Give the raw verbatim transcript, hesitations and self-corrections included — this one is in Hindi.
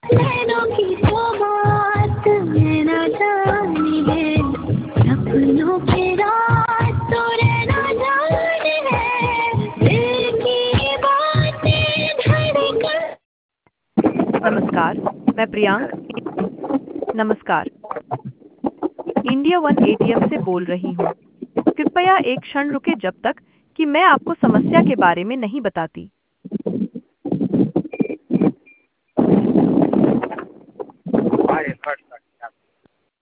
नैनों की तो बात मैं ना जानी है, सपनों के रात तो रहना जाने है, दिल की बातें धड़कन। नमस्कार, मैं प्रियांक। नमस्कार, इंडिया वन एटीएम से बोल रही हूँ। कृपया एक क्षण रुके जब तक कि मैं आपको समस्या के बारे में नहीं बताती।